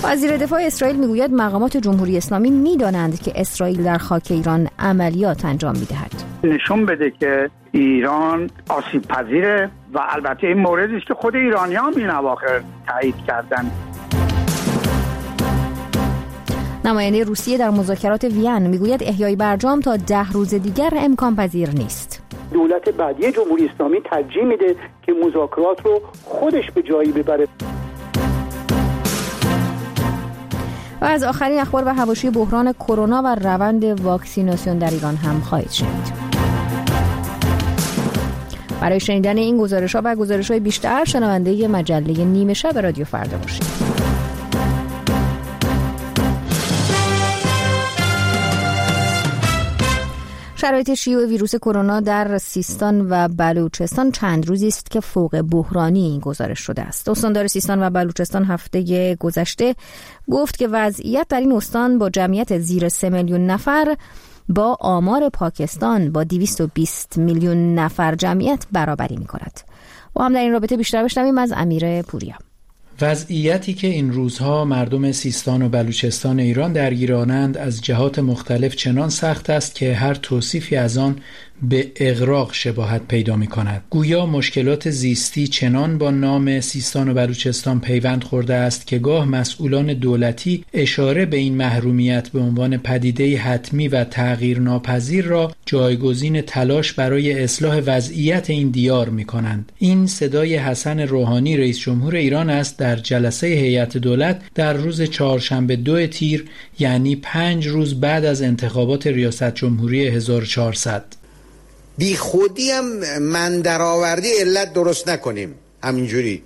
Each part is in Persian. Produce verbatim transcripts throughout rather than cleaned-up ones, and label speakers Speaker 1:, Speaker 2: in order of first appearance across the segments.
Speaker 1: وزیر دفاع اسرائیل میگوید مقامات جمهوری اسلامی میدانند که اسرائیل در خاک ایران عملیات انجام میدهد.
Speaker 2: نشون بده که ایران آسیب پذیره و البته این موردی است که خود ایرانیان این اواخر تایید کردند.
Speaker 1: نماینده روسیه در مذاکرات وین میگوید احیای برجام تا ده روز دیگر امکان پذیر نیست.
Speaker 3: دولت بعدی جمهوری اسلامی ترجیح میده که مذاکرات رو خودش به جایی ببره.
Speaker 1: و از آخرین اخبار و حواشی بحران کرونا و روند واکسیناسیون در ایران هم خواهید شنید. برای شنیدن این گزارش‌ها و گزارش‌های بیشتر شنونده مجله نیمه شب رادیو فردا باشید. شرایط شیوع ویروس کرونا در سیستان و بلوچستان چند روزی است که فوق بحرانی گزارش شده است. استاندار سیستان و بلوچستان هفته گذشته گفت که وضعیت در این استان با جمعیت زیر سه میلیون نفر با آمار پاکستان با دویست و بیست میلیون نفر جمعیت برابری می‌کند. با هم در این رابطه بیشتر بشنویم از امیر پوریا.
Speaker 4: وضعیتی که این روزها مردم سیستان و بلوچستان ایران درگیرانند از جهات مختلف چنان سخت است که هر توصیفی از آن به اغراق شباهت پیدا می کند. گویا مشکلات زیستی چنان با نام سیستان و بلوچستان پیوند خورده است که گاه مسئولان دولتی اشاره به این محرومیت به عنوان پدیده حتمی و تغییر ناپذیر را جایگزین تلاش برای اصلاح وضعیت این دیار می کنند. این صدای حسن روحانی رئیس جمهور ایران است در جلسه هیئت دولت در روز چهارشنبه دو تیر، یعنی پنج روز بعد از انتخابات ریاست جمهوری هزار و چهارصد.
Speaker 5: بی خودی هم من درآوردی علت درست نکنیم. همینجوری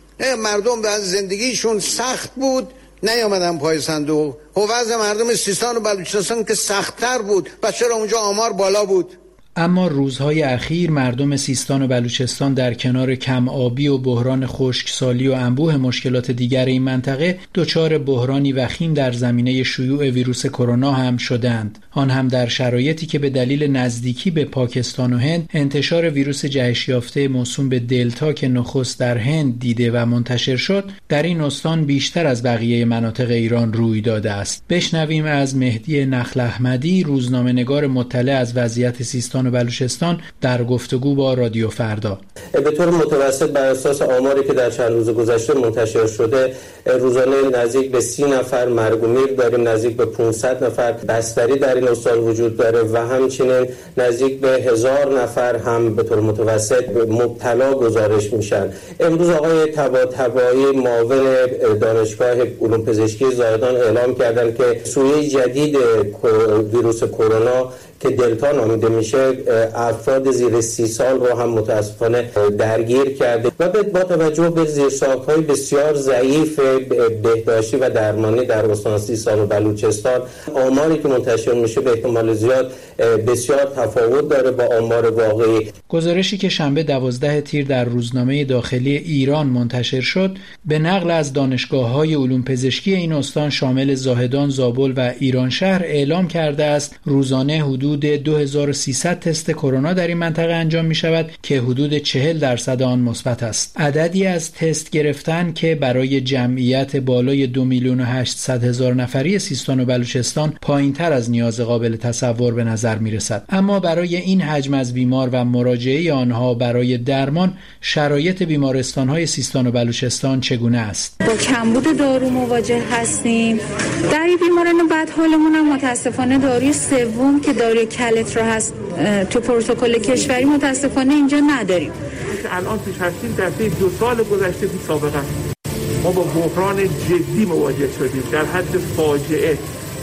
Speaker 5: مردم در زندگیشون سخت بود نیامدن پای صندوق. و وضع مردم سیستان و بلوچستان که سخت‌تر بود و چرا اونجا آمار بالا بود.
Speaker 4: اما روزهای اخیر مردم سیستان و بلوچستان در کنار کم آبی و بحران خشکسالی و انبوه مشکلات دیگر این منطقه دچار بحرانی وخیم در زمینه شیوع ویروس کرونا هم شدند. آن هم در شرایطی که به دلیل نزدیکی به پاکستان و هند انتشار ویروس جهش یافته موسوم به دلتا که نخست در هند دیده و منتشر شد در این استان بیشتر از بقیه مناطق ایران روی داده است. بشنویم از مهدی نخل احمدی، روزنامه‌نگار مطلع از وضعیت سیستان و بلوچستان در گفتگو با رادیو فردا.
Speaker 6: به طور متوسط بر اساس آماری که در چند روز گذشته منتشر شده روزانه نزدیک به سی نفر مرگ و میر داریم، نزدیک به پانصد نفر بستری در این استان وجود داره و همچنین نزدیک به هزار نفر هم به طور متوسط مبتلا گزارش میشن. امروز آقای طباطبایی معاون دانشگاه علوم پزشکی زاهدان اعلام کردن که سویه جدید ویروس کرونا که دلتا نامیده میشه افراد زیر سی سال رو هم متاسفانه درگیر کرده و با توجه به زیرساخت‌های بسیار ضعیف بهداشتی و درمانی در استان سیستان و بلوچستان آماری که منتشر میشه به احتمال زیاد بسیار تفاوت داره با آمار واقعی.
Speaker 4: گزارشی که شنبه دوازده تیر در روزنامه داخلی ایران منتشر شد به نقل از دانشگاه‌های علوم پزشکی این استان شامل زاهدان، زابل و ایران شهر اعلام کرده است روزانه حدود دو هزار و سیصد تست کرونا در این منطقه انجام می شود که حدود چهل درصد آن مثبت است. عددی از تست گرفتن که برای جمعیت بالای دو میلیون و هشتصد هزار نفری سیستان و بلوچستان پایین تر از نیاز قابل تصور به نظر می رسد. اما برای این حجم از بیمار و مراجعه آنها برای درمان شرایط بیمارستان های سیستان و بلوچستان چگونه است؟
Speaker 7: با کمبود دارو مواجه هستیم. در این بیماران بعد حالمون هم متاسفانه داروی سوم که داروی کلت را هست تو پروتکل کشوری متاسفانه اینجا نداریم.
Speaker 8: الان توش هستیم در طی دو سال گذشته بی سابقه ما با بحران جدی مواجه شدیم در حد فاجعه.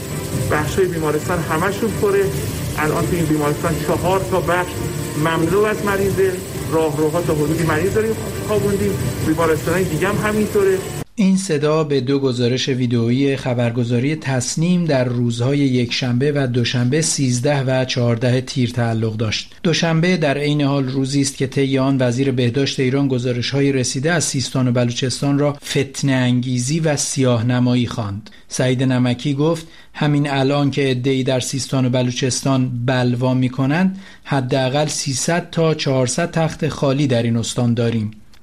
Speaker 8: بخشای بیمارستان همشون پره. الان تو این بیمارستان چهار تا بخش مملو از مریضه، راهروها تا حدودی مریض داریم خوابوندیم. بیمارستانای دیگه هم همینطوره.
Speaker 4: این صدا به دو گزارش ویدئویی خبرگزاری تصنیم در روزهای یکشنبه و دوشنبه سیزده و چهارده تیر تعلق داشت. دوشنبه در عین حال روزی است که طی آن وزیر بهداشت ایران گزارش‌های رسیده از سیستان و بلوچستان را فتنه انگیزی و سیاه نمایی خواند. سعید نمکی گفت همین الان که عده‌ای در سیستان و بلوچستان بلوا می‌کنند حداقل سیصد تا چهارصد تخت خالی در این استان داریم.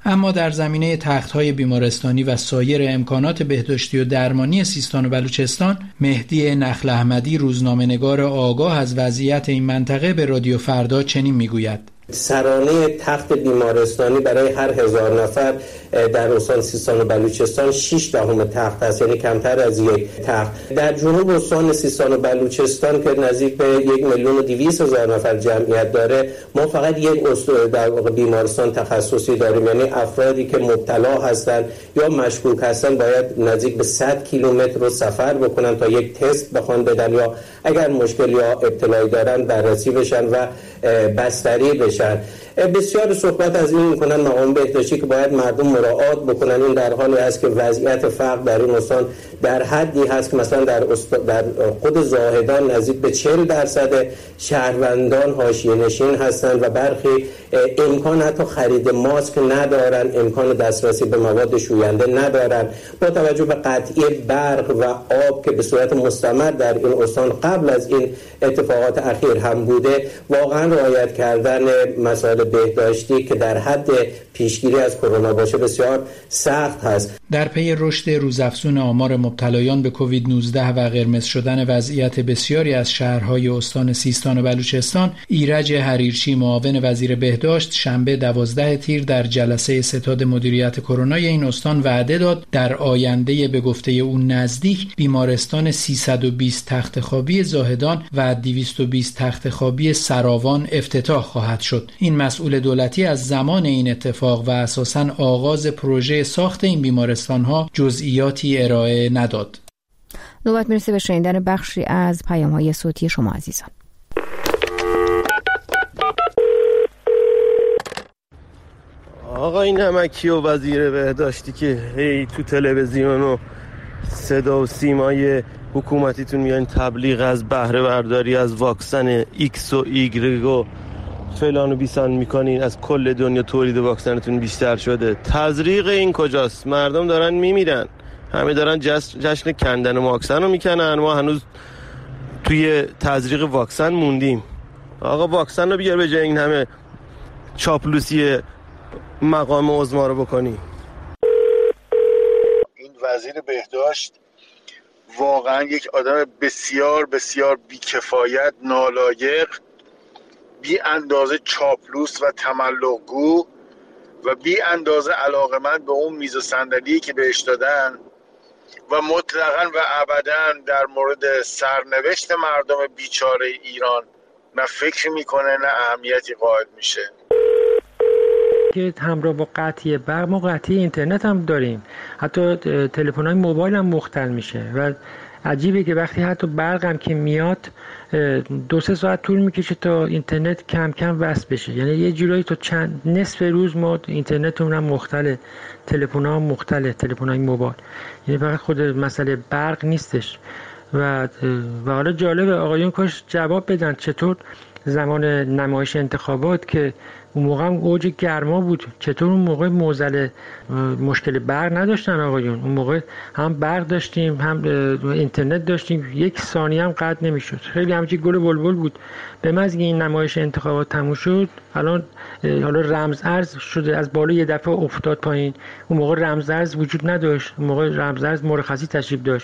Speaker 4: اما در زمینه تخت‌های بیمارستانی و سایر امکانات بهداشتی و درمانی سیستان و بلوچستان، مهدی نخل احمدی، روزنامه‌نگار آگاه از وضعیت این منطقه، به رادیو فردا چنین میگوید:
Speaker 6: سرانه تخت بیمارستانی برای هر هزار نفر در استان سیستان و بلوچستان شش دهم تخت است، یعنی کمتر از یک تخت. در جنوب استان سیستان و بلوچستان که نزدیک به یک میلیون و دویست هزار نفر جمعیت داره، ما فقط یک در بیمارستان تخصصی داریم، یعنی افرادی که مبتلا هستند یا مشکوک هستند باید نزدیک به صد کیلومتر رو سفر بکنن تا یک تست بخوان بدن یا اگر مشکل یا ابتلایی دارن بررسی بشن و بستری بشن. بسیار صحبت از این میکنن مقام بهداشتی که باید مردم مراعات بکنن. این در حالی است که وضعیت فقر در این استان در حدی هست که مثلا در, در خود زاهدان نزدیک به چهل درصد شهروندان حاشیه نشین هستند و برخی امکان حتی خرید ماسک ندارن، امکان دسترسی به مواد شوینده ندارن. با توجه به قطعی برق و آب که به صورت مستمر در این استان قبل از این اتفاقات اخیر هم بوده، واقعا رعایت کردن مسائل بهداشتی که در حد پیشگیری از کرونا باشه بسیار سخت هست.
Speaker 4: در پی رشد روزافزون آمار مبتلایان به کووید نوزده و قرمز شدن وضعیت بسیاری از شهرهای استان سیستان و بلوچستان، ایرج حریرچی، معاون وزیر بهداشت، شنبه دوازده تیر در جلسه ستاد مدیریت کرونا این استان وعده داد در آینده به گفته او نزدیک بیمارستان سیصد و بیست تخت خوابی زاهدان و دویست و بیست تخت خوابی سراوان افتتاح خواهد شد. این مسئول دولتی از زمان این اتفاق و اساساً آغاز پروژه ساخت این بیمارستان‌ها جزئیاتی ارائه نداد.
Speaker 1: نوبت میرسه به شنیدن بخشی از پیام‌های صوتی شما عزیزان.
Speaker 9: آقا این نمکی و وزیر بهداشتی که هی تو تلویزیون و صدا و سیمای حکومتیتون میان تبلیغ از بهره برداری از واکسن ایکس و ایگرگ و فلان و بیسان میکنین، از کل دنیا تولید واکسنتون بیشتر شده. تزریق این کجاست؟ مردم دارن میمیرن، همه دارن جشن, جشن کندن واکسن رو میکنن، ما هنوز توی تزریق واکسن موندیم. آقا واکسن رو بیار به جای این همه چاپلوسی مقام عظما رو بکنی.
Speaker 10: این وزیر بهداشت واقعا یک آدم بسیار بسیار بیکفایت، نالایق، بی اندازه چاپلوس و تملق‌گو و بی اندازه علاقمند به اون میز و صندلی که بهش دادن و مطلقاً و ابداً در مورد سرنوشت مردم بیچاره ایران نه فکر میکنه نه اهمیتی قائل میشه.
Speaker 11: که همراه با قطعی برق ما قطعی اینترنت هم داریم، حتی تلفن‌های موبایل هم مختل میشه و عجیبه که وقتی حتی برق هم که میاد دو سه ساعت طول میکشه تا اینترنت کم کم وصل بشه. یعنی یه جورایی تا چند نصف روز ما اینترنتمون هم مختله، تلفن‌ها هم مختله، تلفن‌های موبایل. یعنی فقط خود مسئله برق نیستش. و و حالا جالبه آقایون کاش جواب بدن چطور زمان نمایش انتخابات که اون موقع هم اوج گرما بود، چطور اون موقع موزل مشکل برق نداشتن آقایون؟ اون موقع هم برق داشتیم هم اینترنت داشتیم، یک ثانیه هم قطع نمیشد. خیلی همچی گل بلبل بود. به محض اینکه این نمایش انتخابات تموم شد الان حالا رمز ارز شده، از بالا یه دفعه افتاد پایین. اون موقع رمز ارز وجود نداشت، اون موقع رمز ارز مرخصی تشریف داشت.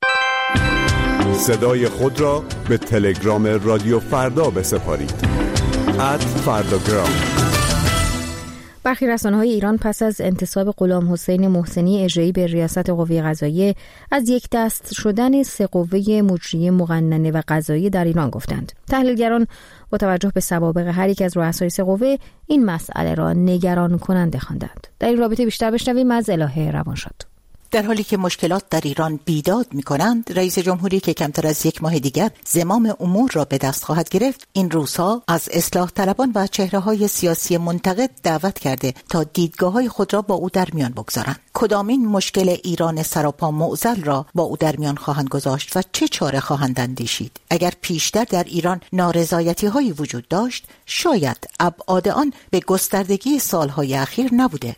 Speaker 12: صدای خود را به تلگرام رادیو فردا بسپارید. ات فرداگرام.
Speaker 1: برخی رسانه‌های ایران پس از انتصاب غلام حسین محسنی اجرایی به ریاست قوه قضاییه از یک دست شدن سه قوه مجریه مقننه و قضاییه در ایران گفتند. تحلیلگران با توجه به سوابق هر یک از رؤسای سه قوه این مسئله را نگران کننده خواندند. در این رابطه بیشتر بشنویم از الهه روانشاد.
Speaker 13: در حالی که مشکلات در ایران بیداد می‌کنند، رئیس جمهوری که کمتر از یک ماه دیگر زمام امور را به دست خواهد گرفت، این روزها از اصلاح طلبان و چهره‌های سیاسی منتقد دعوت کرده تا دیدگاه‌های خود را با او در میان بگذارند. کدامین مشکل ایران سراپا معضل را با او در میان خواهند گذاشت و چه چاره خواهند اندیشید؟ اگر پیشتر در ایران نارضایتی‌هایی وجود داشت، شاید ابعاد آن به گستردگی سال‌های اخیر نبوده.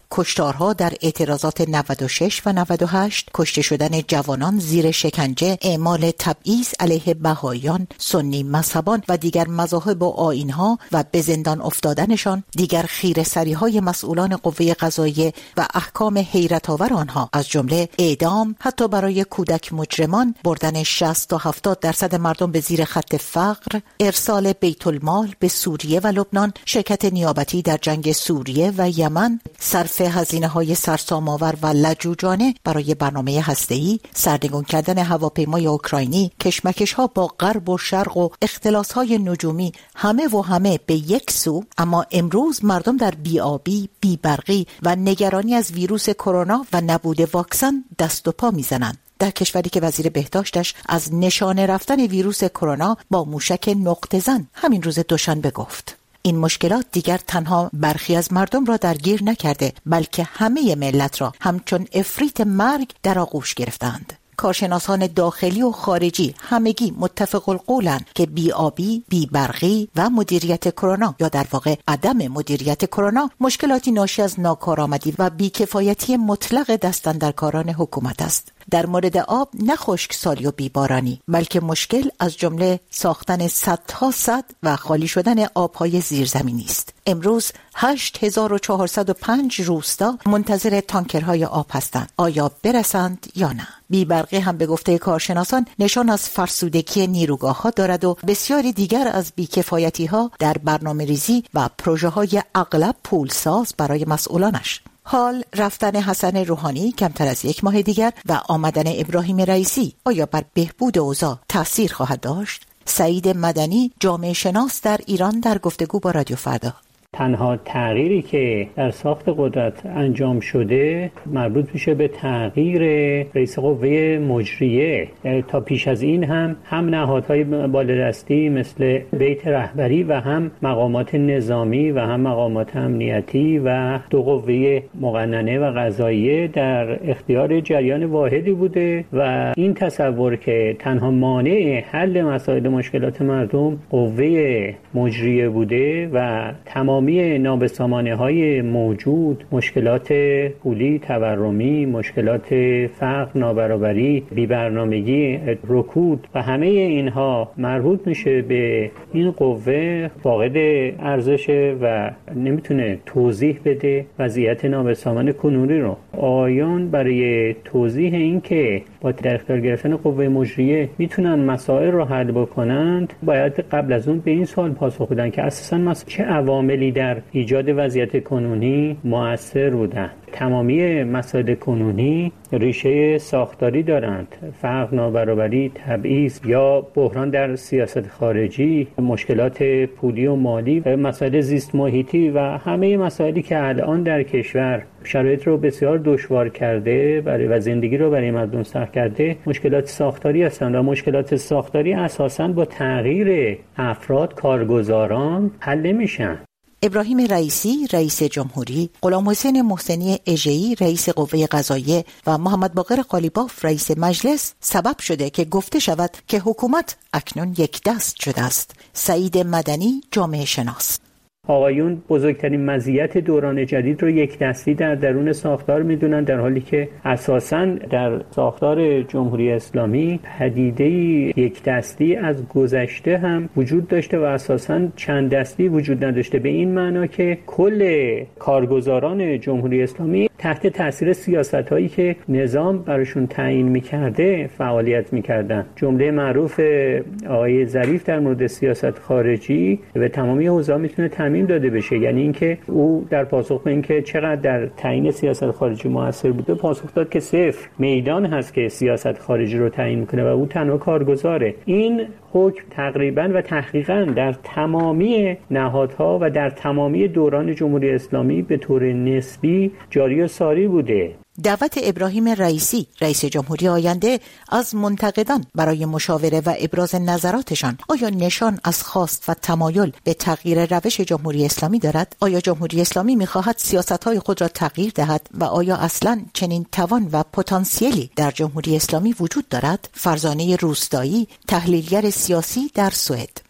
Speaker 13: کشتارها در اعتراضات نود و شش و نود و هشت، کشته شدن جوانان زیر شکنجه، اعمال تبعیض علیه بهائیان، سنی مذهبان و دیگر مذاهب و آیین‌ها و به زندان افتادنشان، دیگر خیره‌سری‌های مسئولان قوه قضاییه و احکام حیرت‌آور آنها از جمله اعدام، حتی برای کودک مجرمان، بردن شصت تا هفتاد درصد مردم به زیر خط فقر، ارسال بیت المال به سوریه و لبنان، شرکت نیابتی در جنگ سوریه و یمن، صرف هزینه‌های سرسام‌آور و لجوجانه برای برنامه هسته‌ای، سرنگون کردن هواپیمای اوکراینی، کشمکش‌ها با غرب و شرق و اختلاس‌های نجومی، همه و همه به یک سو. اما امروز مردم در بی‌آبی، بی‌برقی و نگرانی از ویروس کرونا و نبود واکسن دست و پا می‌زنند. در کشوری که وزیر بهداشتش از نشانه رفتن ویروس کرونا با موشک نقطه زن همین روز دوشنبه گفت. این مشکلات دیگر تنها برخی از مردم را درگیر نکرده، بلکه همه ملت را همچون افریت مرگ در آغوش گرفتند. کارشناسان داخلی و خارجی همگی متفق القولند که بی‌آبی، بی‌برقی و مدیریت کرونا یا در واقع عدم مدیریت کرونا مشکلاتی ناشی از ناکارآمدی و بیکفایتی مطلق دستاندرکاران حکومت است. در مورد آب نه خشکسالی و بیبارانی، بلکه مشکل از جمله ساختن صدها سد و خالی شدن آبهای زیرزمینی است. امروز هشت هزار و چهارصد و پنج روستا منتظر تانکرهای آب هستند. آیا برسند یا نه؟ بی‌برقی هم به گفته کارشناسان نشان از فرسودگی نیروگاه‌ها دارد و بسیاری دیگر از بیکفایتی‌ها در برنامه‌ریزی و پروژه‌های اغلب پولساز برای مسئولانش. حال رفتن حسن روحانی کمتر از یک ماه دیگر و آمدن ابراهیم رئیسی آیا بر بهبود اوضاع تأثیر خواهد داشت؟ سعید مدنی، جامعه شناس در ایران، در گفتگو با رادیو فردا:
Speaker 11: تنها تغییری که در ساخت قدرت انجام شده مربوط میشه به تغییر رئیس قوه مجریه. تا پیش از این هم هم نهادهای بالادستی مثل بیت رهبری و هم مقامات نظامی و هم مقامات امنیتی و دو قوه مقننه و قضاییه در اختیار جریان واحدی بوده و این تصور که تنها مانع حل مسائل مشکلات مردم قوه مجریه بوده و تمام تمامی نابسامانه‌های موجود، مشکلات پولی، تورمی، مشکلات فقر، نابرابری، بی‌برنامگی، رکود و همه اینها مربوط میشه به این قوه فاقد ارزشه و نمیتونه توضیح بده وضعیت نابسامان کنونی رو. آیان برای توضیح این که با در اختیار گرفتن قوه مجریه میتونن مسائل رو حل بکنند، باید قبل از اون به این سوال پاسخ بدن که اساساً چه عواملی در ایجاد وضعیت کنونی مؤثر بودند. تمامی مسائل کنونی ریشه ساختاری دارند: فقر، نابرابری، تبعیض یا بحران در سیاست خارجی، مشکلات پولی و مالی و مسائل زیست محیطی و همه مسائلی که الان در کشور شرایط رو بسیار دشوار کرده برای و زندگی رو برای مردم سخت کرده، مشکلات ساختاری هستند و مشکلات ساختاری اساساً با تغییر افراد، کارگزاران حل نمیشن.
Speaker 13: ابراهیم رئیسی رئیس جمهوری، غلام حسین محسنی اژه‌ای رئیس قوه قضاییه و محمد باقر قالیباف رئیس مجلس سبب شده که گفته شود که حکومت اکنون یک دست شده است. سعید مدنی، جامعه شناس:
Speaker 11: آقایون بزرگترین مزیت دوران جدید رو یک دستی در درون ساختار میدونن، در حالی که اساساً در ساختار جمهوری اسلامی پدیده یک دستی از گذشته هم وجود داشته و اساساً چند دستی وجود نداشته، به این معنا که کل کارگزاران جمهوری اسلامی تحت تاثیر سیاست‌هایی که نظام براشون تعیین می‌کرده فعالیت می‌کردن. جمله معروف آقای ظریف در مورد سیاست خارجی به تمامی حوزه‌ها میتونه تعیین داده بشه، یعنی اینکه او در پاسخ به اینکه چقدر در تعیین سیاست خارجی موثر بوده پاسخ داد که صفر. میدان هست که سیاست خارجی رو تعیین میکنه و او تنها کارگزاره. این حکم تقریبا و تحقیقا در تمامی نهادها و در تمامی دوران جمهوری اسلامی به طور نسبی جاری و ساری بوده.
Speaker 13: دعوت ابراهیم رئیسی رئیس جمهوری آینده از منتقدان برای مشاوره و ابراز نظراتشان آیا نشان از خواست و تمایل به تغییر روش جمهوری اسلامی دارد؟ آیا جمهوری اسلامی می‌خواهد سیاست‌های خود را تغییر دهد و آیا اصلاً چنین توان و پتانسیلی در جمهوری اسلامی وجود دارد؟ فرزانه روستایی، تحلیلگر سیاسی در سوئد: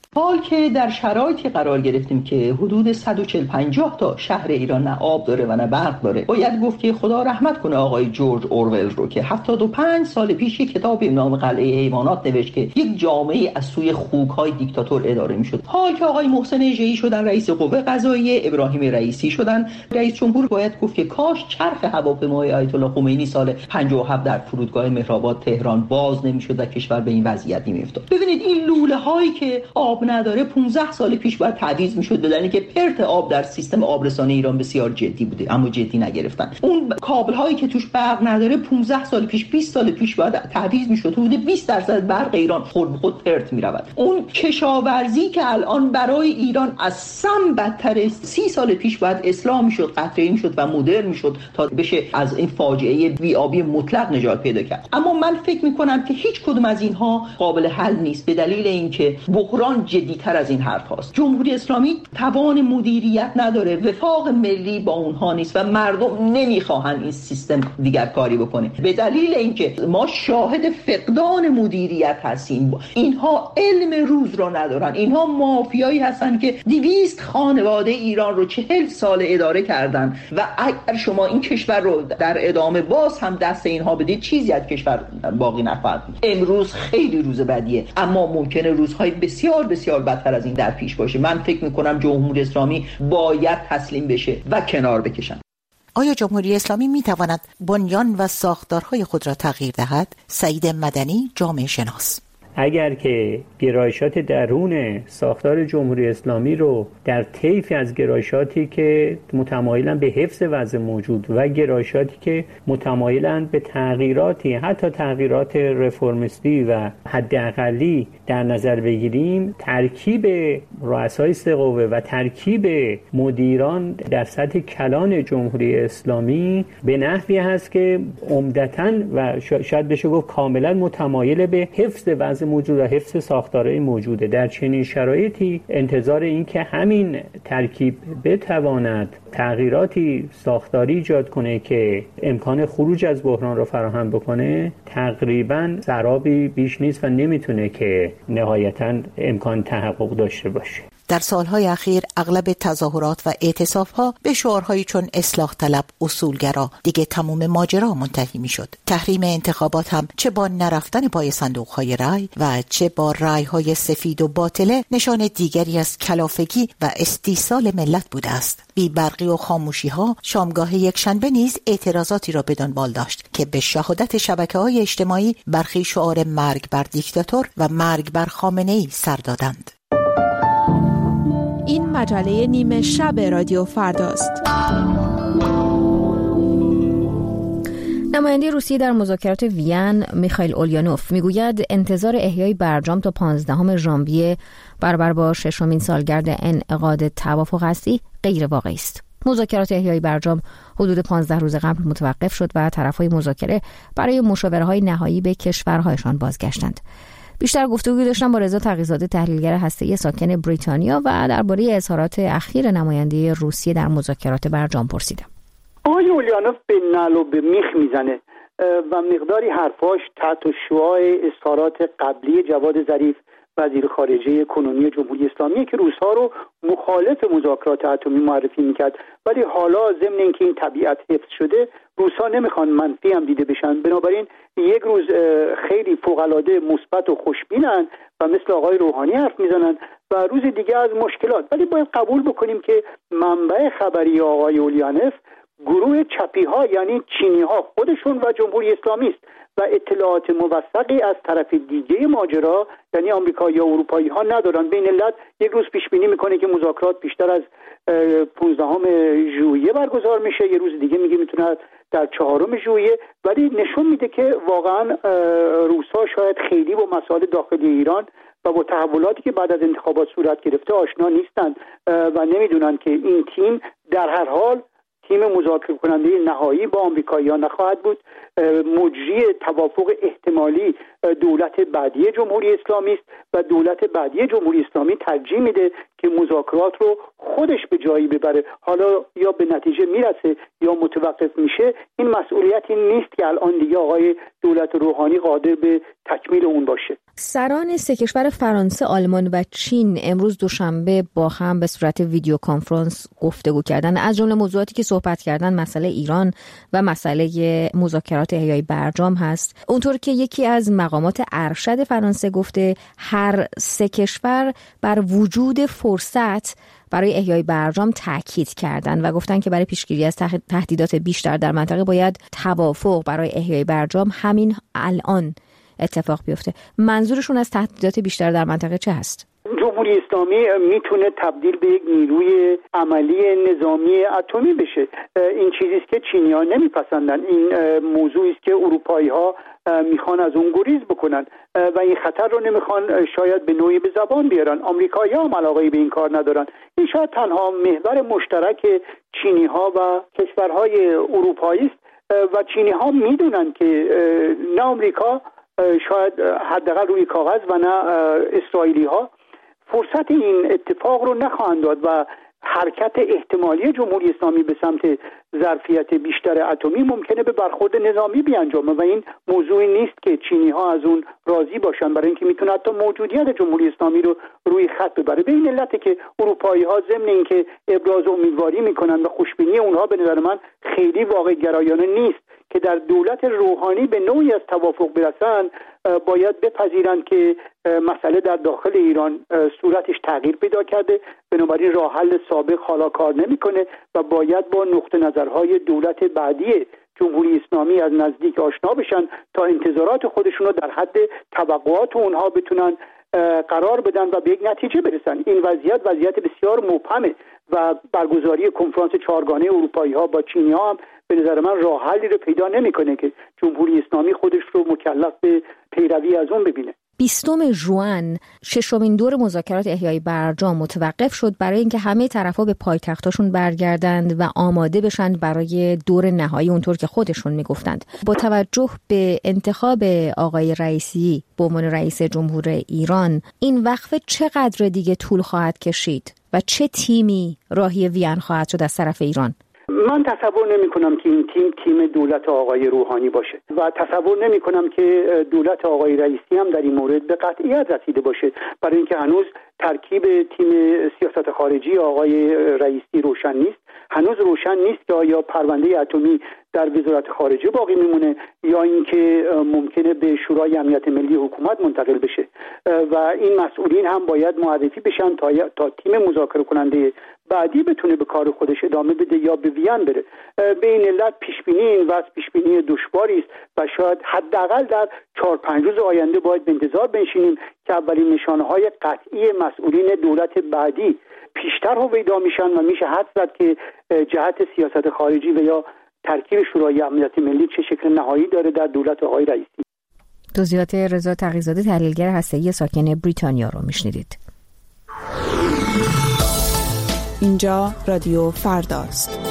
Speaker 14: حال که در شرایطی قرار گرفتیم که حدود صد و چهل پنجاه تا شهر ایران نه آب داره و نه برق داره، باید گفت که خدا رحمت کنه آقای جورج اورول رو که هفتاد و پنج سال پیش یک کتاب به نام قلعه حیوانات نوشت که یک جامعه از سوی خوک‌های دیکتاتور اداره می‌شد. حال که آقای محسن اژه‌ای شدن رئیس قوه قضاییه، ابراهیم رئیسی شدن رئیس جمهور، باید گفت که کاش چرخ هواپیمای آیت الله خمینی سال پنجاه و هفت در فرودگاه مهرآباد تهران باز نمی‌شد و کشور به این وضعیت نمی‌افتاد. ببینید این لوله‌هایی که آب نداره پانزده سال پیش باید تعویض می‌شد، دلیلی که پرت آب در سیستم آبرسانی ایران بسیار جدی بوده اما جدی نگرفتن. اون کابل‌هایی که توش برق نداره پانزده سال پیش بیست سال پیش باید تعویض می‌شد. حدود بیست درصد برق ایران خود به خود پرت می‌رود. اون کشاورزی که الان برای ایران از سم بدتر، سی سال پیش باید اصلاح می‌شد، قطره‌ای می‌شد و مدرن می‌شد تا بشه از این فاجعه بی‌آبی مطلق نجات پیدا کرد. اما من فکر می‌کنم که هیچ کدوم از اینها قابل حل نیست به دلیل اینکه بحران جدی‌تر از این حرف هاست. جمهوری اسلامی توان مدیریت نداره، وفاق ملی با اونها نیست و مردم نمیخواهن این سیستم دیگر کاری بکنه به دلیل اینکه ما شاهد فقدان مدیریت هستیم. اینها علم روز رو ندارن، اینها مافیایی هستن که دویست خانواده ایران رو چهل سال اداره کردن و اگر شما این کشور رو در ادامه باز هم دست اینها بدید چیزی از کشور باقی نخواهد. امروز خیلی روز بدیه اما ممکنه روزهای بسیار بسیار بدتر از این در پیش باشه. من فکر میکنم جمهوری اسلامی باید تسلیم بشه و کنار بکشن.
Speaker 13: آیا جمهوری اسلامی میتواند بنیان و ساختارهای خود را تغییر دهد؟ سعید مدنی، جامعه شناس:
Speaker 11: اگر که گرایشات درون ساختار جمهوری اسلامی رو در طیفی از گرایشاتی که متمایلن به حفظ وضع موجود و گرایشاتی که متمایلن به تغییراتی، حتی تغییرات رفرمیستی و حداقلی در نظر بگیریم، ترکیب رؤسای سه قوه و ترکیب مدیران در سطح کلان جمهوری اسلامی به نحوی هست که عمدتاً و شاید بشه گفت کاملا متمایل به حفظ وضع موجود و حفظ ساختارهای موجوده. در چنین شرایطی انتظار این که همین ترکیب بتواند تغییراتی ساختاری ایجاد کنه که امکان خروج از بحران را فراهم بکنه تقریباً سرابی بیش نیست و نمیتونه که نهایتاً امکان تحقق داشته باشه.
Speaker 13: در سالهای اخیر اغلب تظاهرات و اعتصاب‌ها به شعارهایی چون اصلاح طلب، اصولگرا، دیگه تموم ماجرا منتهی می‌شد. تحریم انتخابات هم چه با نرفتن پای صندوق‌های رای و چه با رای‌های سفید و باطله نشان دیگری از کلافگی و استیصال ملت بوده است. بی برقی و خاموشی‌ها شامگاه یکشنبه نیز اعتراضاتی را به دنبال داشت که به شهادت شبکه‌های اجتماعی برخی شعار مرگ بر دیکتاتور و مرگ بر خامنه‌ای سر دادند.
Speaker 15: این مجله نیمه شب رادیو فرداست.
Speaker 1: نماینده روسیه در مذاکرات وین میخائیل اوليانوف میگوید انتظار احیای برجام تا پانزدهم ژانویه برابر با ششمین سالگرد انعقاد توافق هستی غیر واقعی است. مذاکرات احیای برجام حدود پانزده روز قبل متوقف شد و طرفهای مذاکره برای مشاوره‌های نهایی به کشورهایشان بازگشتند. بیشتر گفتگو داشتم با رضا تقی‌زاده، تحلیلگر هسته‌ای ساکن بریتانیا، و درباره اظهارات اخیر نماینده روسیه در مذاکرات برجام پرسیدم.
Speaker 3: آقای اوليانوف به نعل و به میخ میزنه و مقداری حرفاش تحت شعاع اظهارات قبلی جواد ظریف وزیر خارجه کنونی جمهوری اسلامی که روس‌ها رو مخالف مذاکرات اتمی معرفی میکرد، ولی حالا ضمن اینکه این طبیعت حفظ شده روس‌ها نمیخوان منفی هم دیده بشن، بنابراین یک روز خیلی فوق‌العاده مثبت و خوشبینن و مثل آقای روحانی حرف میزنن و روز دیگه از مشکلات. ولی باید قبول بکنیم که منبع خبری آقای اوليانوف گروه چپی ها یعنی چینی ها خودشون و جمهوری اسلامی است و اطلاعات موثقی از طرف دیگه ماجرا یعنی آمریکا یا اروپایی ها ندارن. بین علت یک روز پیش بینی میکنه که مذاکرات بیشتر از پانزدهم ژوئیه برگزار میشه، یه روز دیگه میگه میتونه در چهارم ژوئیه، ولی نشون میده که واقعا روس‌ها شاید خیلی با مسائل داخلی ایران و با تحولاتی که بعد از انتخابات صورت گرفته آشنا نیستن و نمیدونن که این تیم در هر حال تیم مذاکره کننده نهایی با آمریکایی‌ها نخواهد بود. مجری توافق احتمالی دولت بعدی جمهوری اسلامی است و دولت بعدی جمهوری اسلامی ترجیح میده که مذاکرات رو خودش به جایی ببره. حالا یا به نتیجه میرسه یا متوقف میشه، این مسئولیتی نیست که الان دیگه آقای دولت روحانی قادر به تکمیل اون باشه.
Speaker 1: سران سه کشور فرانسه، آلمان و چین امروز دوشنبه با هم به صورت ویدیو کنفرانس گفتگو کردن. از جمله موضوعاتی که صحبت کردن مسئله ایران و مسئله مذاکرات احیای برجام هست. اونطور که یکی از مقامات ارشد فرانسه گفته هر سه کشور بر وجود فرصت برای احیای برجام تاکید کردند و گفتن که برای پیشگیری از تهدیدات بیشتر در منطقه باید توافق برای احیای برجام همین الان اتفاق بیفته. منظورشون از تهدیدات بیشتر در منطقه چه هست؟
Speaker 3: جمهوری اسلامی میتونه تبدیل به یک نیروی عملی نظامی اتمی بشه. این چیزی است که چینی‌ها نمیپسندن. این موضوعی است که اروپایی‌ها میخوان از اون گریز بکنن و این خطر رو نمیخوان شاید به نوعی به زبان بیارن. آمریکایی‌ها هم علاقه به این کار ندارن. این شاید تنها محور مشترک چینی‌ها و کشورهای اروپایی است و چینی‌ها میدونن که نه آمریکا شاید حداقل روی کاغذ و نه اسرائیلی‌ها فرصت این اتفاق رو نخواهند داد و حرکت احتمالی جمهوری اسلامی به سمت ظرفیت بیشتر اتمی ممکنه به برخورد نظامی بیانجامه و این موضوعی نیست که چینی ها از اون راضی باشن، برای اینکه میتونه حتی موجودیت جمهوری اسلامی رو روی خط ببره. به این علته که اروپایی ها ضمن اینکه ابراز امیدواری میکنن و خوشبینی اونها به نظر من خیلی واقع گرایانه نیست که در دولت روحانی به نوعی از توافق برسن، باید بپذیرند که مسئله در داخل ایران صورتش تغییر پیدا کرده، بنابراین راه حل سابق حالا کار نمیکنه و باید با نقطه نظرهای دولت بعدی جمهوری اسلامی از نزدیک آشنا بشن تا انتظارات خودشون رو در حد توقعات اونها بتونن قرار بدن و به یک نتیجه برسن. این وضعیت وضعیت بسیار مبهمه و برگزاری کنفرانس چهارگانه اروپایی ها با چینی ها هم به نظر من راه حلی رو پیدا نمیکنه که جمهوری اسلامی خودش رو مکلف به پیروی از اون ببینه.
Speaker 1: بیستم ژوئن ششمین دور مذاکرات احیای برجام متوقف شد برای اینکه همه طرفا به پایتختاشون برگردند و آماده بشن برای دور نهایی اونطور که خودشون میگفتند. با توجه به انتخاب آقای رئیسی به عنوان رئیس جمهور ایران، این وقفه چقدر دیگه طول خواهد کشید و چه تیمی راهی وین خواهد شد از طرف ایران؟
Speaker 3: من تصور نمی کنم که این تیم تیم دولت آقای روحانی باشه و تصور نمی کنم که دولت آقای رئیسی هم در این مورد به قطعیت رسیده باشه، برای اینکه هنوز ترکیب تیم سیاست خارجی آقای رئیسی روشن نیست. هنوز روشن نیست که آیا پرونده اتمی در وزارت خارجه باقی میمونه یا اینکه ممکنه به شورای امنیت ملی حکومت منتقل بشه و این مسئولین هم باید معرفی بشن تا تا تیم مذاکره کننده بعدی بتونه به کار خودش ادامه بده یا به وین بره. به این علت پیش بینی این وضع پیش بینی دشواری است و شاید حداقل در چهار پنج روز آینده باید به انتظار بنشینیم که اولین نشانه‌های قطعی مسئولین دولت بعدی پیشتر هویدا میشن و میشه حدس زد که جهت سیاست خارجی و یا ترکیب شورای امنیت ملی چه شکل نهایی داره در دولت آقای رئیسی.
Speaker 1: توضیحات رضا تقی‌زاده، تحلیلگر هسته‌ای ساکن بریتانیا رو میشنیدید.
Speaker 15: اینجا رادیو فرداست.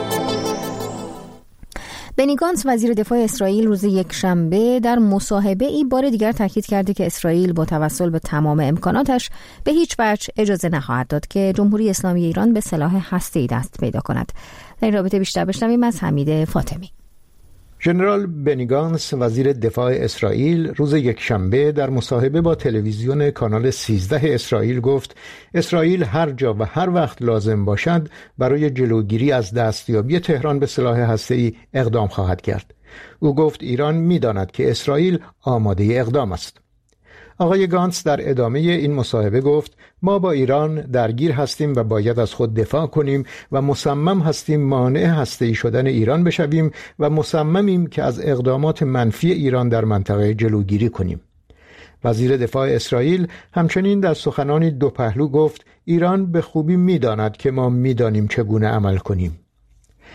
Speaker 1: بنی گانتز وزیر دفاع اسرائیل روز یکشنبه در مصاحبه ای بار دیگر تاکید کرده که اسرائیل با توسل به تمام امکاناتش به هیچ وجه اجازه نخواهد داد که جمهوری اسلامی ایران به سلاح هسته‌ای دست پیدا کند. در این رابطه بیشتر بشنویم از حمید فاطمی.
Speaker 16: ژنرال بنی گانتز وزیر دفاع اسرائیل روز یکشنبه در مصاحبه با تلویزیون کانال سیزده اسرائیل گفت اسرائیل هر جا و هر وقت لازم باشد برای جلوگیری از دستیابی تهران به سلاح هسته‌ای اقدام خواهد کرد. او گفت ایران می‌داند که اسرائیل آماده اقدام است. آقای گانتز در ادامه این مصاحبه گفت ما با ایران درگیر هستیم و باید از خود دفاع کنیم و مصمم هستیم مانع هسته‌ای شدن ایران بشویم و مصممیم که از اقدامات منفی ایران در منطقه جلوگیری کنیم. وزیر دفاع اسرائیل همچنین در سخنانی دو پهلو گفت ایران به خوبی می‌داند که ما می‌دانیم چگونه عمل کنیم.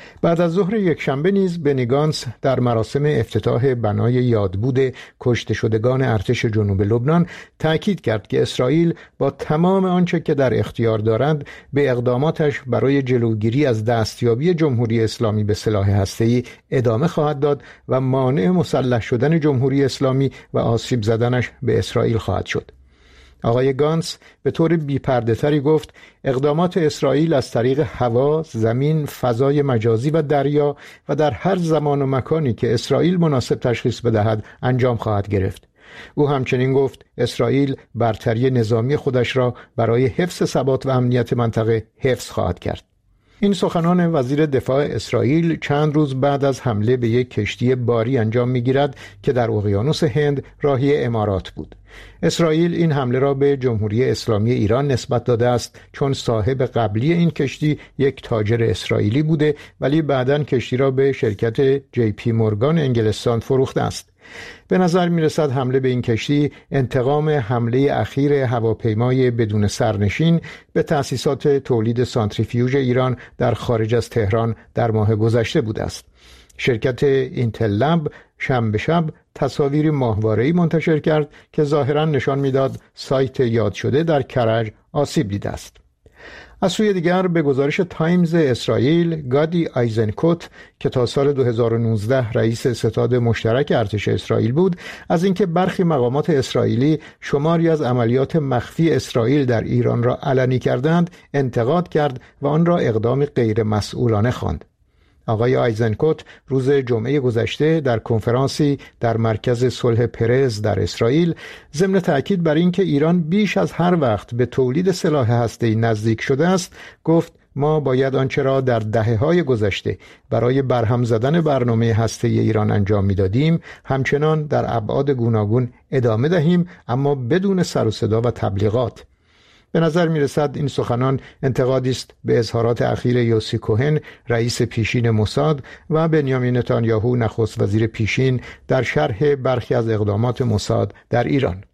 Speaker 16: بعد از ظهر یکشنبه نیز بنی گانتس در مراسم افتتاح بنای یادبود کشته شدگان ارتش جنوب لبنان تأکید کرد که اسرائیل با تمام آنچه که در اختیار دارند به اقداماتش برای جلوگیری از دستیابی جمهوری اسلامی به سلاح هسته‌ای ادامه خواهد داد و مانع مسلح شدن جمهوری اسلامی و آسیب زدنش به اسرائیل خواهد شد. آقای گانتس به طور بی‌پرده‌تری گفت اقدامات اسرائیل از طریق هوا، زمین، فضای مجازی و دریا و در هر زمان و مکانی که اسرائیل مناسب تشخیص بدهد انجام خواهد گرفت. او همچنین گفت اسرائیل برتری نظامی خودش را برای حفظ ثبات و امنیت منطقه حفظ خواهد کرد. این سخنان وزیر دفاع اسرائیل چند روز بعد از حمله به یک کشتی باری انجام می‌گیرد که در اقیانوس هند راهی امارات بود. اسرائیل این حمله را به جمهوری اسلامی ایران نسبت داده است چون صاحب قبلی این کشتی یک تاجر اسرائیلی بوده ولی بعداً کشتی را به شرکت جی پی مورگان انگلستان فروخته است. به نظر می رسد حمله به این کشتی انتقام حمله اخیر هواپیمای بدون سرنشین به تأسیسات تولید سانتریفیوژ ایران در خارج از تهران در ماه گذشته بوده است. شرکت اینتل لب شنبه شب تصاویری ماهواره‌ای منتشر کرد که ظاهراً نشان می‌داد سایت یاد شده در کرج آسیب دیده است. از سوی دیگر به گزارش تایمز اسرائیل، گادی آیزنکوت که تا سال دو هزار و نوزده رئیس ستاد مشترک ارتش اسرائیل بود، از اینکه برخی مقامات اسرائیلی شماری از عملیات مخفی اسرائیل در ایران را علنی کردند، انتقاد کرد و آن را اقدام غیر مسئولانه خواند. آقای آیزنکوت روز جمعه گذشته در کنفرانسی در مرکز صلح پرز در اسرائیل ضمن تأکید بر اینکه ایران بیش از هر وقت به تولید سلاح هسته‌ای نزدیک شده است گفت ما باید آنچه را در دهه‌های گذشته برای برهم زدن برنامه هسته‌ای ایران انجام می‌دادیم همچنان در ابعاد گوناگون ادامه دهیم، اما بدون سر و صدا و تبلیغات. به نظر می رسد این سخنان انتقادی است به اظهارات اخیر یوسی کوهن رئیس پیشین موساد و بنیامین نتانیاهو نخست وزیر پیشین در شرح برخی از اقدامات موساد در ایران.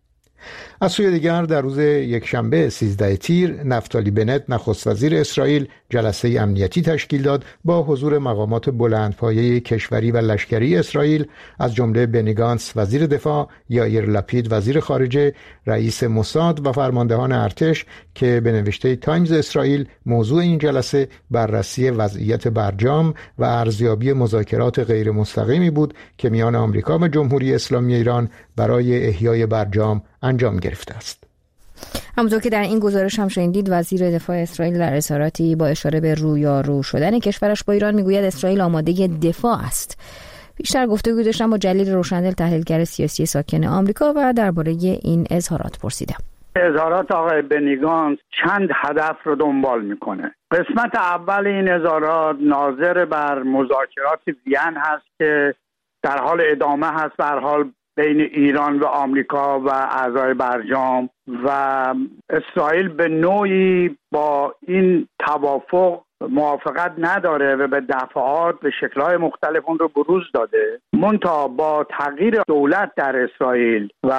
Speaker 16: از سوی دیگر در روز یکشنبه سیزده تیر نفتالی بنت نخست وزیر اسرائیل جلسه امنیتی تشکیل داد با حضور مقامات بلندپایه کشوری و لشکری اسرائیل از جمله بنی گانتس وزیر دفاع، یائیر لپید وزیر خارجه، رئیس موساد و فرماندهان ارتش که به نوشته تایمز اسرائیل موضوع این جلسه بررسی وضعیت برجام و ارزیابی مذاکرات غیر مستقیمی بود که میان آمریکا و جمهوری اسلامی ایران برای احیای برجام انجام گرفته است.
Speaker 1: همونطور که در این گزارش هم شنیدید وزیر دفاع اسرائیل در اظهاراتی با اشاره به رویارو شدن کشورش با ایران میگوید اسرائیل آماده دفاع است. بیشتر گفتگو داشتم با جلیل روشندل تحلیلگر سیاسی ساکن آمریکا و درباره این اظهارات پرسیدم.
Speaker 2: اظهارات آقای بنی گانتس چند هدف رو دنبال میکنه. قسمت اول این اظهارات ناظر بر مذاکرات وین هست که در حال ادامه هست به هر حال بین ایران و آمریکا و اعضای برجام و اسرائیل به نوعی با این توافق موافقت نداره و به دفعات به شکل‌های مختلف اون رو بروز داده. منتها با تغییر دولت در اسرائیل و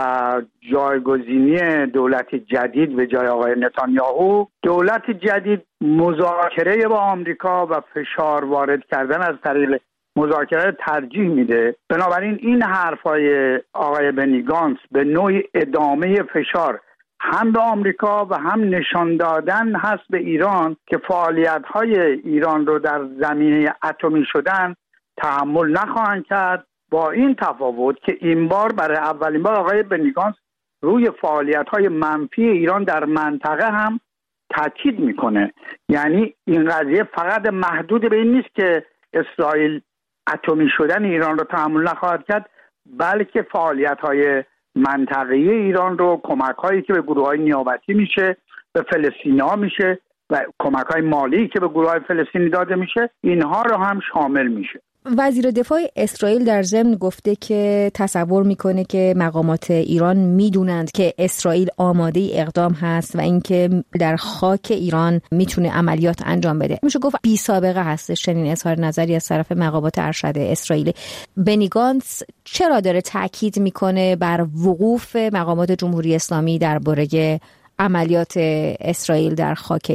Speaker 2: جایگزینی دولت جدید به جای آقای نتانیاهو، دولت جدید مذاکره با آمریکا و فشار وارد کردن از طریق مذاکره ترجیح میده. بنابراین این حرفای آقای بنی گانتس به نوعی ادامه فشار هم به آمریکا و هم نشان دادن هست به ایران که فعالیت‌های ایران رو در زمینه اتمی شدن تحمل نخواهند کرد، با این تفاوت که این بار برای اولین بار آقای بنی گانتس روی فعالیت‌های منفی ایران در منطقه هم تاکید میکنه. یعنی این قضیه فقط محدود به این نیست که اسرائیل اتمی شدن ایران رو تحمل نخواهد کرد، بلکه فعالیت‌های منطقه‌ای ایران رو، کمک‌هایی که به گروه‌های نیابتی میشه، به فلسطینی‌ها میشه و کمک‌های مالی که به گروه‌های فلسطینی داده میشه، اینها رو هم شامل میشه.
Speaker 1: وزیر دفاع اسرائیل در ضمن گفته که تصور میکنه که مقامات ایران میدونند که اسرائیل آماده اقدام هست و اینکه در خاک ایران میتونه عملیات انجام بده. میشه گفت بی سابقه هستش چنین اظهار نظری از طرف مقامات ارشد اسرائیل. بنی گانتس چرا داره تاکید میکنه بر وقوف مقامات جمهوری اسلامی درباره عملیات اسرائیل در خاک ایران؟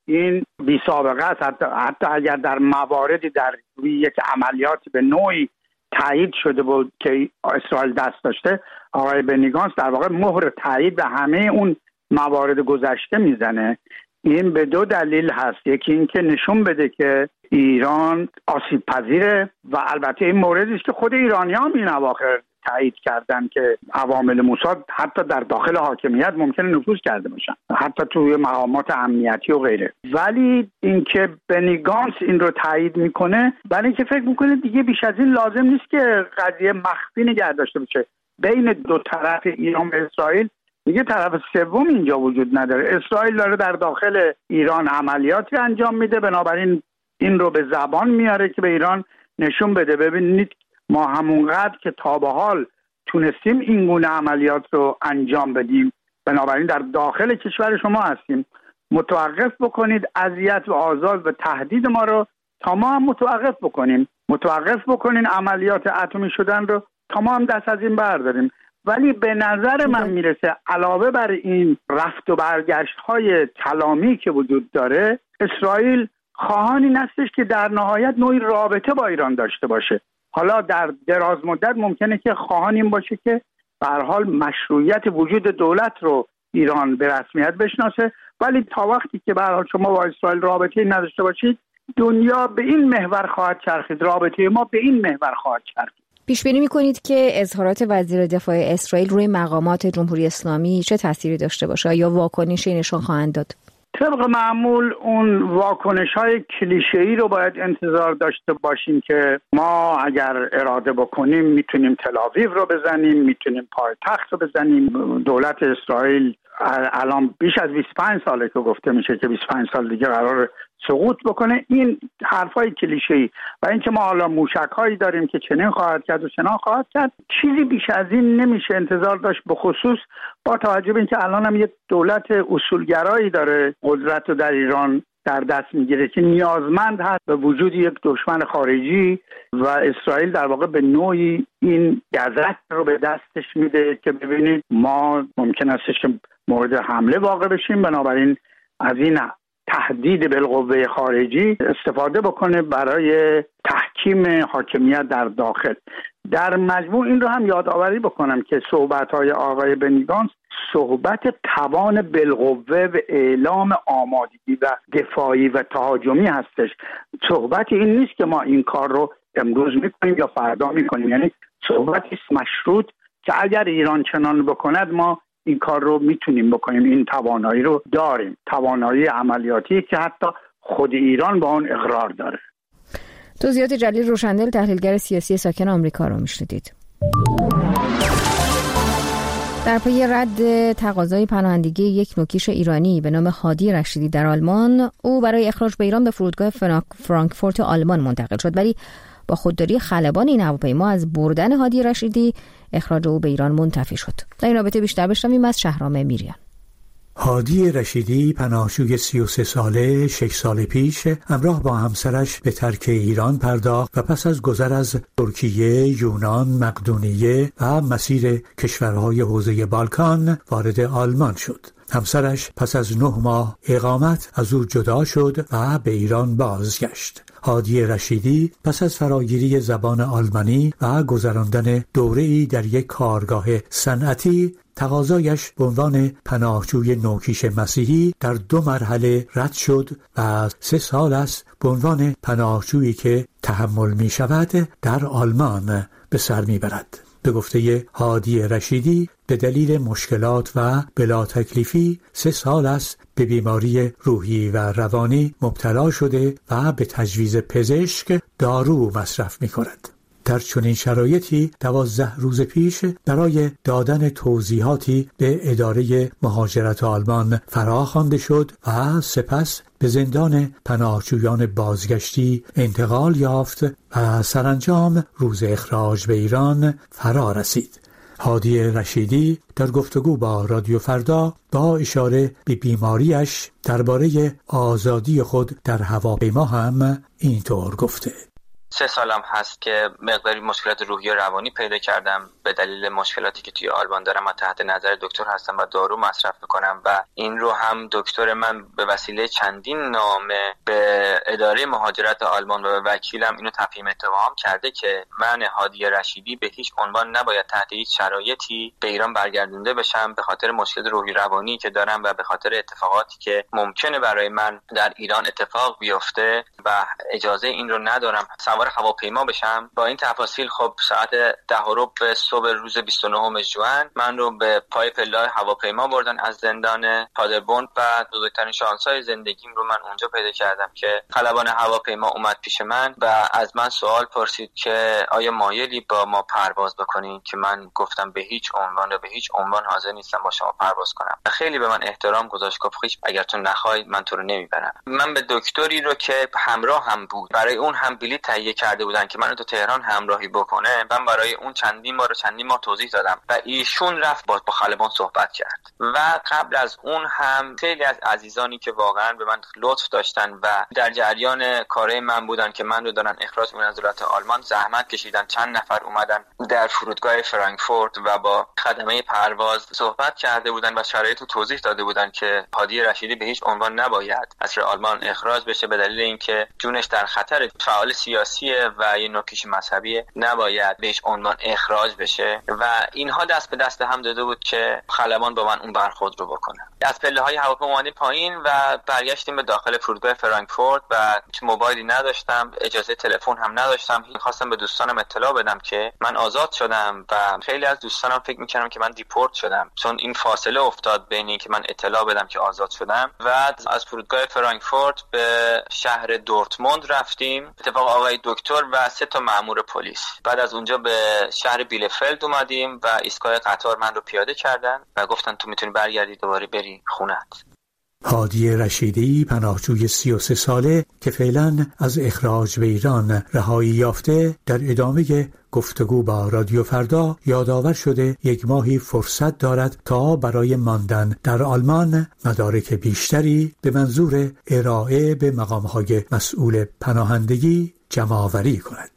Speaker 2: این بی سابقه است. حتی, حتی اگر در مواردی در یک عملیات به نوعی تایید شده بود که اسرائیل دست داشته، آقای بنی گانتز در واقع مهر تایید به همه اون موارد گذشته میزنه. این به دو دلیل هست. یکی این که نشون بده که ایران آسیب پذیره و البته این موردی است که خود ایرانیان این اواخر تایید کردن که عوامل موساد حتی در داخل حاکمیت ممکنه نفوذ کرده باشن، حتی توی مقامات امنیتی و غیره. ولی اینکه بنی گانتز این رو تایید میکنه برای اینکه فکر میکنه دیگه بیش از این لازم نیست که قضیه مخفی نگه داشته بشه بین دو طرف ایران و اسرائیل. دیگه طرف سوم اینجا وجود نداره. اسرائیل داره در داخل ایران عملیاتی انجام میده، بنابراین این رو به زبان میاره که به ایران نشون بده ببینید ما همونقدر که تا به حال تونستیم این گونه عملیات رو انجام بدیم، بنابراین در داخل کشور شما هستیم، متوقف بکنید اذیت و آزار و تهدید ما رو تا ما هم متوقف بکنیم، متوقف بکنین عملیات اتمی شدن رو تا ما هم دست از این برداریم. ولی به نظر من میرسه علاوه بر این رفت و برگشت های کلامی که وجود داره، اسرائیل خواهان این هستش که در نهایت نوعی رابطه با ایران داشته باشه. حالا در دراز مدت ممکنه که خواهان این باشه که به هر حال مشروعیت وجود دولت رو ایران به رسمیت بشناسه، ولی تا وقتی که به هر حال شما با اسرائیل رابطه‌ای نداشته باشید، دنیا به این محور خواهد چرخید، رابطه ما به این محور خواهد چرخید.
Speaker 1: پیش بینی می‌کنید که اظهارات وزیر دفاع اسرائیل روی مقامات جمهوری اسلامی چه تأثیری داشته باشه یا واکنشی نشان خواهند داد؟
Speaker 2: طبق معمول اون واکنش‌های کلیشه‌ای رو باید انتظار داشته باشیم که ما اگر اراده بکنیم میتونیم تل‌آویو رو بزنیم، میتونیم پایتخت رو بزنیم. دولت اسرائیل الان بیش از بیست و پنج ساله که گفته میشه که بیست و پنج سال دیگه قرار سقوط بکنه. این حرفای کلیشه‌ای و اینکه ما حالا موشک‌هایی داریم که چنین خواهد کرد و چنان خواهد کرد، چیزی بیش از این نمیشه انتظار داشت، به خصوص با توجه به اینکه الان هم یک دولت اصولگرایی داره قدرت رو در ایران در دست میگیره که نیازمند هست به وجود یک دشمن خارجی و اسرائیل در واقع به نوعی این گزک رو به دستش میده که ببینید ما ممکن استش که مورد حمله واقع بشیم، بنابراین از این تهدید بالقوه خارجی استفاده بکنه برای تحکیم حاکمیت در داخل. در مجموع این رو هم یادآوری بکنم که صحبت‌های آقای بنی گانتز صحبت توان بالقوه و اعلام آمادگی و دفاعی و تهاجمی هستش. صحبت این نیست که ما این کار رو امروز میکنیم یا فردا میکنیم، یعنی صحبتی است مشروط که اگر ایران چنان بکند ما این کار رو میتونیم بکنیم، این توانایی رو داریم، توانایی عملیاتی که حتی خود ایران با اون اقرار داره.
Speaker 1: توضیحات جلیل روشندل، تحلیلگر سیاسی ساکن آمریکا رو میشنیدید. در پی رد تقاضای پناهندگی یک نوکیش ایرانی به نام هادی رشیدی در آلمان، او برای اخراج به ایران به فرودگاه فرانکفورت آلمان منتقل شد، ولی با خودداری خلبان این هواپیما از بردن هادی رشیدی اخراج او به ایران منتفی شد. در این رابطه بیشتر بشنویم از شهرام میریان.
Speaker 17: هادی رشیدی پناهجوی سی و سه ساله شش سال پیش همراه با همسرش به ترک ایران پرداخت و پس از گذر از ترکیه، یونان، مقدونیه و مسیر کشورهای حوزه بالکان وارد آلمان شد. همسرش پس از نه ماه اقامت از او جدا شد و به ایران بازگشت. هادی رشیدی پس از فراگیری زبان آلمانی و گذراندن دوره‌ای در یک کارگاه صنعتی، تقاضایش به عنوان پناهجوی نوکیش مسیحی در دو مرحله رد شد و سه سال است به عنوان پناهجویی که تحمل می شود در آلمان به سر می برد. به گفته هادی رشیدی به دلیل مشکلات و بلا تکلیفی سه سال است به بیماری روحی و روانی مبتلا شده و به تجویز پزشک دارو مصرف می کند. در چنین شرایطی دوازده روز پیش برای دادن توضیحاتی به اداره مهاجرت آلمان فراخوانده شد و سپس به زندان پناهجویان بازگشتی انتقال یافت و سرانجام روز اخراج به ایران فرا رسید. هادی رشیدی در گفتگو با رادیو فردا با اشاره به بیماریش درباره آزادی خود در هواپیما هم اینطور گفته:
Speaker 18: سه سالم هست که مقداری مشکلات روحی و روانی پیدا کردم به دلیل مشکلاتی که توی آلمان دارم و تحت نظر دکتر هستم و دارو مصرف میکنم و این رو هم دکتر من به وسیله چندین نامه به اداره مهاجرت آلمان و به وکیلم اینو تفهیم اتهام کرده که من هادی رشیدی به هیچ عنوان نباید تحت هیچ شرایطی به ایران برگردونده بشم به خاطر مشکل روحی روانی که دارم و به خاطر اتفاقاتی که ممکنه برای من در ایران اتفاق بیفته و اجازه این رو ندارم سوار هواپیما بشم. با این تفاصیل خب ساعت ده و ربع صبح روز بیست و نهم ژوئن من رو به پای پله هواپیما بردن از زندان پادربورن و بزرگترین شانس‌های زندگیم رو من اونجا پیدا کردم که خلبان هواپیما اومد پیش من و از من سوال پرسید که آیا مایلی با ما پرواز بکنین که من گفتم به هیچ عنوان و به هیچ عنوان حاضر نیستم با شما پرواز کنم. خیلی به من احترام گذاشت، گفت هیچ اگر تو نخوای من تو رو نمیبرم. من به دکتری رو که همراه هم بود برای اون هم بلیط تهیه کرده بودن که منو تو تهران همراهی بکنه، من برای اون چندین بار چندین ماه توضیح دادم و ایشون رفت با خلبان صحبت کرد. و قبل از اون هم خیلی از عزیزانی که واقعا به من لطف داشتن و در جریان کارهای من بودن که من رو دارن اخراج می‌کنن از دولت آلمان زحمت کشیدن. چند نفر اومدن در فرودگاه فرانکفورت و با خدمه پرواز صحبت کرده بودن و شرایط رو توضیح داده بودن که هادی رشیدی به هیچ عنوان نباید از آلمان اخراج بشه به دلیل اینکه جونش در خطر، فعال سیاسیه و یه نوکیش مذهبی نباید به هیچ عنوان اخراج بشه و اینها دست به دست هم داده بود که خلبان با من اون برخورد رو بکنه. از پله‌های هواپیما اومدیم پایین و برگشتیم به داخل فرودگاه فرانکفورت و موبایلی نداشتم، اجازه تلفن هم نداشتم. می‌خواستم به دوستانم اطلاع بدم که من آزاد شدم و خیلی از دوستانم فکر می‌کردم که من دیپورت شدم چون این فاصله افتاد بین اینکه من اطلاع بدم که آزاد شدم و از فرودگاه فرانکفورت به شهر دورتموند رفتیم. اتفاق آقای دکتر و سه تا مأمور پلیس. بعد از اونجا به شهر بیلفلد اومدیم و ایستگاه قطار من رو پیاده کردن و گفتن تو میتونی برگردی دوباره بری خونت.
Speaker 17: هادی رشیدی پناهجوی سی و سه ساله که فعلا از اخراج به ایران رهایی یافته در ادامه گفتگو با رادیو فردا یادآور شده یک ماهی فرصت دارد تا برای ماندن در آلمان مدارک بیشتری به منظور ارائه به مقام‌های مسئول پناهندگی جمع‌آوری کند.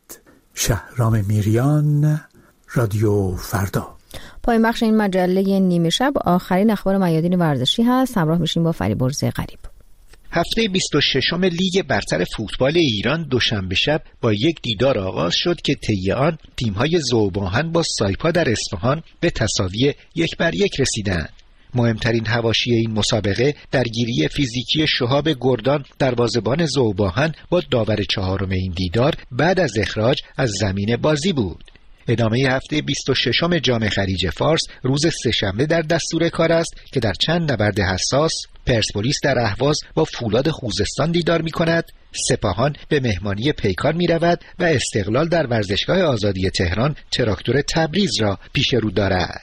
Speaker 17: شهرام میریان، رادیو فردا.
Speaker 1: پایان بخش این مجله نیمه شب آخرین اخبار میادین ورزشی هست. همراه میشیم با فریبرز غریب.
Speaker 19: هفته بیست و ششم لیگ برتر فوتبال ایران دوشنبه شب با یک دیدار آغاز شد که طی آن تیم‌های ذوب‌آهن با سایپا در اصفهان به تساوی یک بر یک رسیدند. مهمترین حواشی این مسابقه درگیری فیزیکی شهاب گردان دروازه‌بان ذوب‌آهن با داور چهارم این دیدار بعد از اخراج از زمین بازی بود. ادامه هفته بیست و ششم جام خلیج فارس روز سه‌شنبه در دستور کار است که در چند نبرد حساس پرسپولیس در اهواز با فولاد خوزستان دیدار می کند، سپاهان به مهمانی پیکان می رود و استقلال در ورزشگاه آزادی تهران تراکتور تبریز را پیش رو دارد.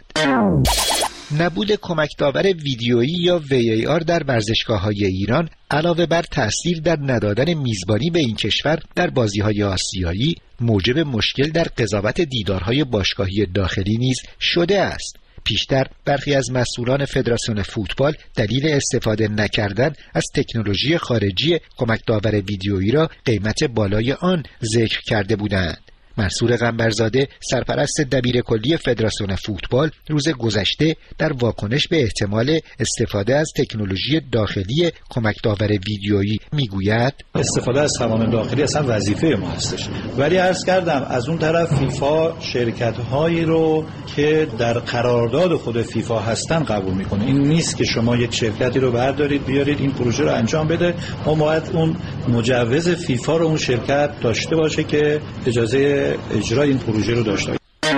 Speaker 19: نبود کمک داور ویدیویی یا وی ای آر در ورزشگاه‌های ایران علاوه بر تأثیر در ندادن میزبانی به این کشور در بازی‌های آسیایی موجب مشکل در قضاوت دیدارهای باشگاهی داخلی نیز شده است. پیشتر برخی از مسئولان فدراسیون فوتبال دلیل استفاده نکردن از تکنولوژی خارجی کمک داور ویدیویی را قیمت بالای آن ذکر کرده بودند. منصور قنبرزاده سرپرست دبیر کلی فدراسیون فوتبال روز گذشته در واکنش به احتمال استفاده از تکنولوژی داخلی کمک داور ویدیویی میگوید
Speaker 20: استفاده از توان داخلی اصلا وظیفه ما هستش، ولی عرض کردم از اون طرف فیفا شرکت هایی رو که در قرارداد خود فیفا هستن قبول میکنه. این نیست که شما یک شرکتی رو بردارید بیارید این پروژه رو انجام بده، ما باید اون مجوز فیفا رو اون شرکت داشته باشه که اجازه اجرای این پروژه رو داشته.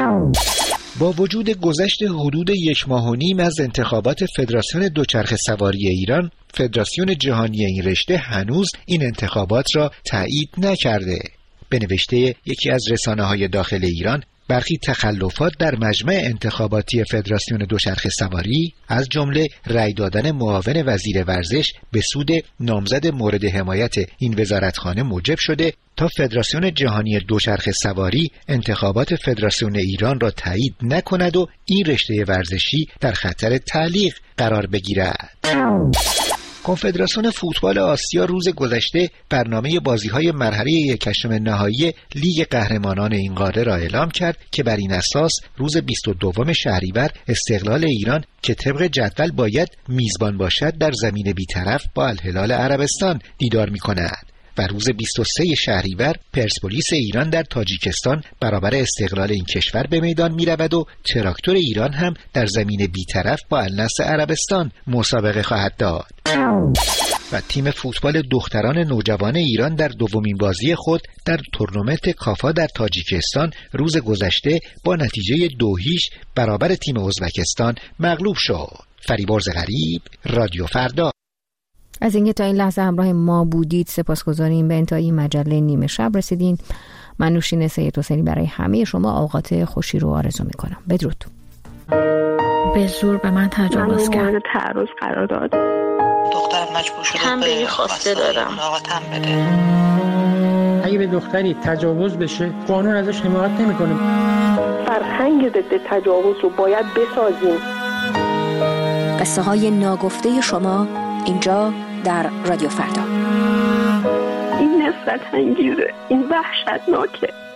Speaker 19: با وجود گذشت حدود یک ماه و نیم از انتخابات فدراسیون دوچرخه سواری ایران، فدراسیون جهانی این رشته هنوز این انتخابات را تایید نکرده. به نوشته یکی از رسانه‌های داخل ایران، برخی تخلفات در مجمع انتخاباتی فدراسیون دوچرخه سواری از جمله رأی دادن معاون وزیر ورزش به سود نامزد مورد حمایت این وزارتخانه موجب شده تا فدراسیون جهانی دوچرخه سواری انتخابات فدراسیون ایران را تایید نکند و این رشته ورزشی در خطر تعلیق قرار بگیرد. کنفدراسیون فوتبال آسیا روز گذشته برنامه بازی‌های مرحله یکم نهایی لیگ قهرمانان این قاره را اعلام کرد که بر این اساس روز بیست و دوم شهریور استقلال ایران که طبق جدول باید میزبان باشد در زمین بی‌طرف با الهلال عربستان دیدار می‌کند و روز بیست و سوم شهریور پرسپولیس ایران در تاجیکستان برابر استقلال این کشور به میدان می‌رود و تراکتور ایران هم در زمین بی‌طرف با النصر عربستان مسابقه خواهد داد. و تیم فوتبال دختران نوجوان ایران در دومین بازی خود در تورنمنت کافا در تاجیکستان روز گذشته با نتیجه دو هیچ برابر تیم ازبکستان مغلوب شد. فریبرز غریب، رادیو فردا.
Speaker 1: از اینکه تا این لحظه همراه ما بودید سپاسگزاریم. به انتهای مجله نیمه شب رسیدین. من نوشین سید حسینی برای همه شما اوقات خوشی رو آرزو میکنم. بدرود.
Speaker 21: به زور به من تجاوز کرد.
Speaker 22: من تعرض قرار داد.
Speaker 23: دخترم مجبور شده
Speaker 22: تنبیهی خواسته دارم.
Speaker 23: ملاقاتم بده.
Speaker 11: اگه به دختری تجاوز بشه قانون ازش حمایت نمیکنه.
Speaker 22: فرهنگ ضد تجاوز رو باید بسازیم.
Speaker 1: قصه های ناگفته شما اینجا در رادیو فردا.
Speaker 22: این نفرت انگیزه، این وحشتناکه.